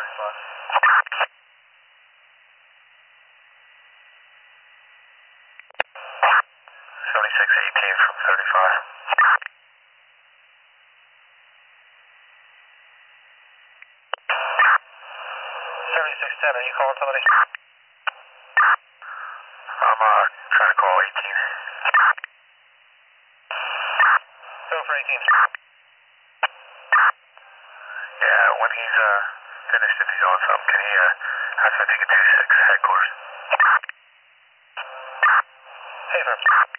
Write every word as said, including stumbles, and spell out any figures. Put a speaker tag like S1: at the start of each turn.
S1: thirty-five. seventy-six eighteen from thirty-five. seventy-six ten, are you calling somebody? I'm uh, trying to call eighteen. Go for eighteen. Yeah, when he's uh, finished, if he's on something, can he uh, have something to two six headquarters? Hey, sir.